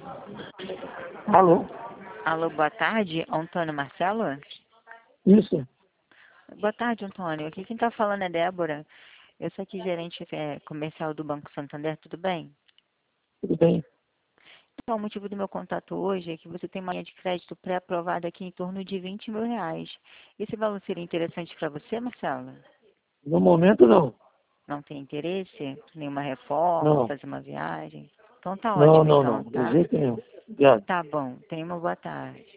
Alô? Alô, boa tarde, Antônio Marcelo? Isso, Boa tarde, Antônio. Aqui quem está falando é Débora. Eu sou aqui gerente comercial do Banco Santander, tudo bem? tudo bem? Então, o motivo do meu contato hoje é que você tem uma linha de crédito pré-aprovada aqui em torno de R$ 20.000. Esse valor seria interessante para você, Marcelo? No momento, não. Não tem interesse? Nenhuma reforma, Não, fazer uma viagem? Então tá não, ótimo não, então, não. De tá? jeito nenhum. Obrigado. Tá bom. Tenha uma boa tarde.